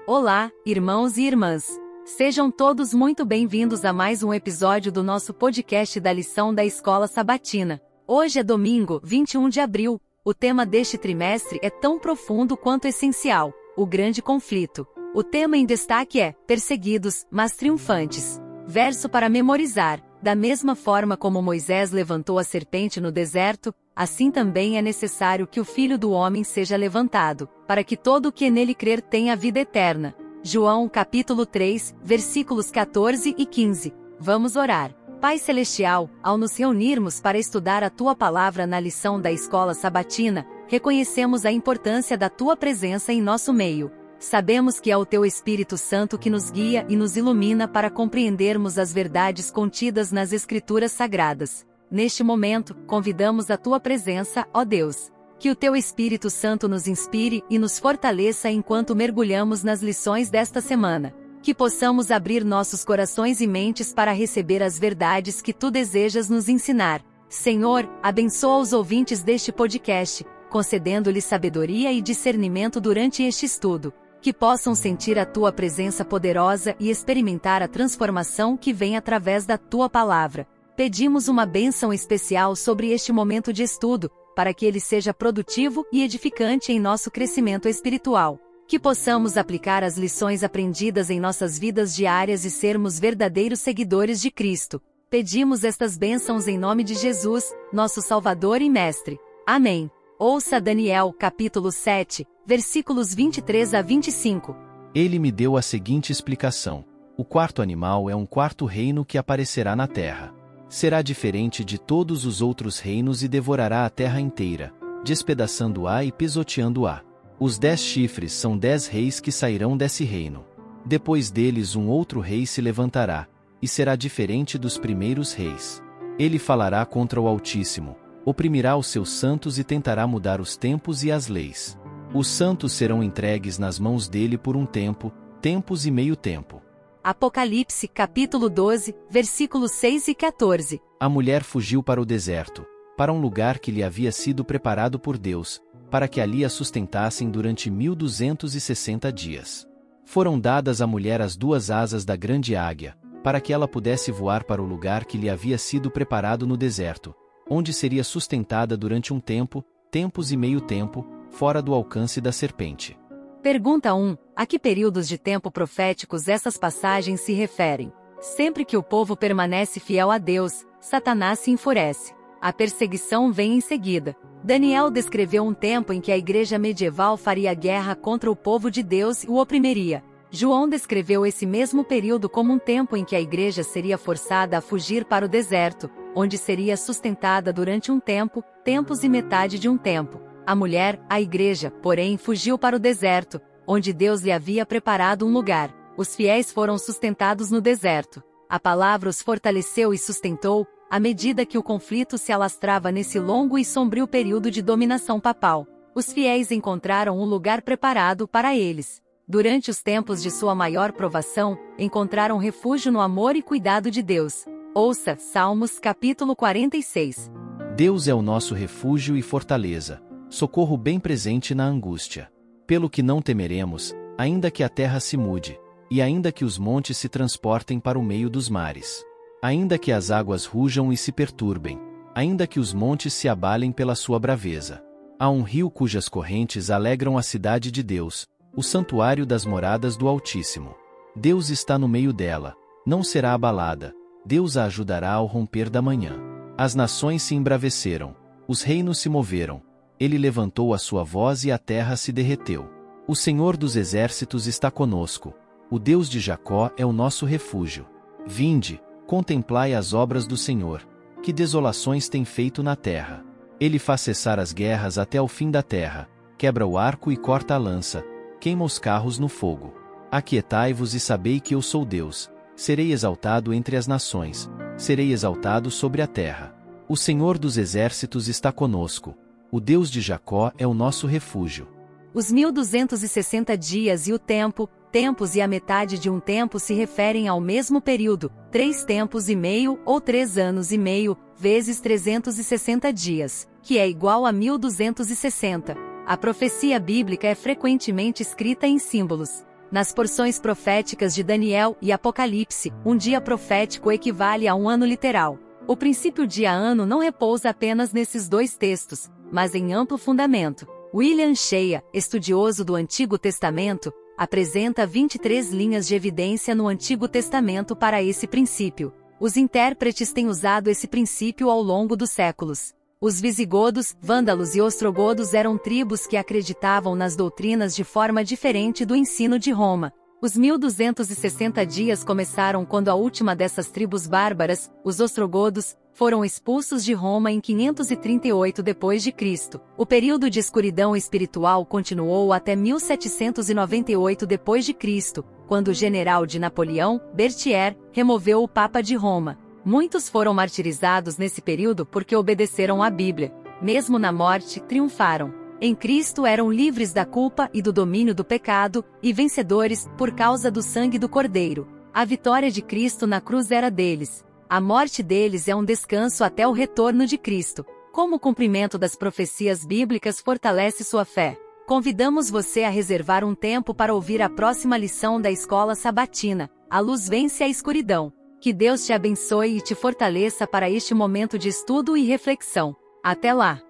Olá, irmãos e irmãs. Sejam todos muito bem-vindos a mais um episódio do nosso podcast da lição da Escola Sabatina. Hoje é domingo, 21 de abril. O tema deste trimestre é tão profundo quanto essencial: o grande conflito. O tema em destaque é perseguidos, mas triunfantes. Verso para memorizar. Da mesma forma como Moisés levantou a serpente no deserto, assim também é necessário que o Filho do Homem seja levantado, para que todo o que nele crer tenha vida eterna. João capítulo 3, versículos 14 e 15. Vamos orar. Pai Celestial, ao nos reunirmos para estudar a Tua Palavra na lição da Escola Sabatina, reconhecemos a importância da Tua presença em nosso meio. Sabemos que é o Teu Espírito Santo que nos guia e nos ilumina para compreendermos as verdades contidas nas Escrituras Sagradas. Neste momento, convidamos a Tua presença, ó Deus. Que o Teu Espírito Santo nos inspire e nos fortaleça enquanto mergulhamos nas lições desta semana. Que possamos abrir nossos corações e mentes para receber as verdades que Tu desejas nos ensinar. Senhor, abençoa os ouvintes deste podcast, concedendo-lhes sabedoria e discernimento durante este estudo. Que possam sentir a Tua presença poderosa e experimentar a transformação que vem através da Tua Palavra. Pedimos uma bênção especial sobre este momento de estudo, para que ele seja produtivo e edificante em nosso crescimento espiritual. Que possamos aplicar as lições aprendidas em nossas vidas diárias e sermos verdadeiros seguidores de Cristo. Pedimos estas bênçãos em nome de Jesus, nosso Salvador e Mestre. Amém. Ouça Daniel capítulo 7, versículos 23 a 25. Ele me deu a seguinte explicação: o quarto animal é um quarto reino que aparecerá na terra. Será diferente de todos os outros reinos e devorará a terra inteira, despedaçando-a e pisoteando-a. Os 10 chifres são 10 reis que sairão desse reino. Depois deles um outro rei se levantará, e será diferente dos primeiros reis. Ele falará contra o Altíssimo, oprimirá os seus santos e tentará mudar os tempos e as leis. Os santos serão entregues nas mãos dele por um tempo, tempos e meio tempo. Apocalipse capítulo 12, versículos 6 e 14. A mulher fugiu para o deserto, para um lugar que lhe havia sido preparado por Deus, para que ali a sustentassem durante 1260 dias. Foram dadas à mulher as 2 asas da grande águia, para que ela pudesse voar para o lugar que lhe havia sido preparado no deserto, onde seria sustentada durante um tempo, tempos e meio tempo, fora do alcance da serpente. Pergunta 1. A que períodos de tempo proféticos essas passagens se referem? Sempre que o povo permanece fiel a Deus, Satanás se enfurece. A perseguição vem em seguida. Daniel descreveu um tempo em que a igreja medieval faria guerra contra o povo de Deus e o oprimiria. João descreveu esse mesmo período como um tempo em que a igreja seria forçada a fugir para o deserto, onde seria sustentada durante um tempo, tempos e metade de um tempo. A mulher, a igreja, porém, fugiu para o deserto, onde Deus lhe havia preparado um lugar. Os fiéis foram sustentados no deserto. A palavra os fortaleceu e sustentou, à medida que o conflito se alastrava nesse longo e sombrio período de dominação papal. Os fiéis encontraram um lugar preparado para eles. Durante os tempos de sua maior provação, encontraram refúgio no amor e cuidado de Deus. Ouça Salmos capítulo 46. Deus é o nosso refúgio e fortaleza, socorro bem presente na angústia. Pelo que não temeremos, ainda que a terra se mude, e ainda que os montes se transportem para o meio dos mares. Ainda que as águas rujam e se perturbem, ainda que os montes se abalem pela sua braveza. Há um rio cujas correntes alegram a cidade de Deus, o santuário das moradas do Altíssimo. Deus está no meio dela, não será abalada, Deus a ajudará ao romper da manhã. As nações se embraveceram, os reinos se moveram, ele levantou a sua voz e a terra se derreteu. O Senhor dos exércitos está conosco, o Deus de Jacó é o nosso refúgio. Vinde, contemplai as obras do Senhor, que desolações tem feito na terra. Ele faz cessar as guerras até o fim da terra, quebra o arco e corta a lança, queima os carros no fogo. Aquietai-vos e sabei que eu sou Deus, serei exaltado entre as nações, serei exaltado sobre a terra. O Senhor dos exércitos está conosco, o Deus de Jacó é o nosso refúgio. Os 1260 dias e o tempo, tempos e a metade de um tempo se referem ao mesmo período, 3 tempos e meio ou 3 anos e meio, vezes 360 dias, que é igual a 1260. A profecia bíblica é frequentemente escrita em símbolos. Nas porções proféticas de Daniel e Apocalipse, um dia profético equivale a um ano literal. O princípio dia-ano não repousa apenas nesses dois textos, mas em amplo fundamento. William Shea, estudioso do Antigo Testamento, apresenta 23 linhas de evidência no Antigo Testamento para esse princípio. Os intérpretes têm usado esse princípio ao longo dos séculos. Os visigodos, vândalos e ostrogodos eram tribos que acreditavam nas doutrinas de forma diferente do ensino de Roma. Os 1260 dias começaram quando a última dessas tribos bárbaras, os ostrogodos, foram expulsos de Roma em 538 d.C. O período de escuridão espiritual continuou até 1798 d.C., quando o general de Napoleão, Berthier, removeu o Papa de Roma. Muitos foram martirizados nesse período porque obedeceram à Bíblia. Mesmo na morte, triunfaram. Em Cristo eram livres da culpa e do domínio do pecado, e vencedores, por causa do sangue do Cordeiro. A vitória de Cristo na cruz era deles. A morte deles é um descanso até o retorno de Cristo. Como o cumprimento das profecias bíblicas fortalece sua fé? Convidamos você a reservar um tempo para ouvir a próxima lição da Escola Sabatina. A luz vence a escuridão. Que Deus te abençoe e te fortaleça para este momento de estudo e reflexão. Até lá!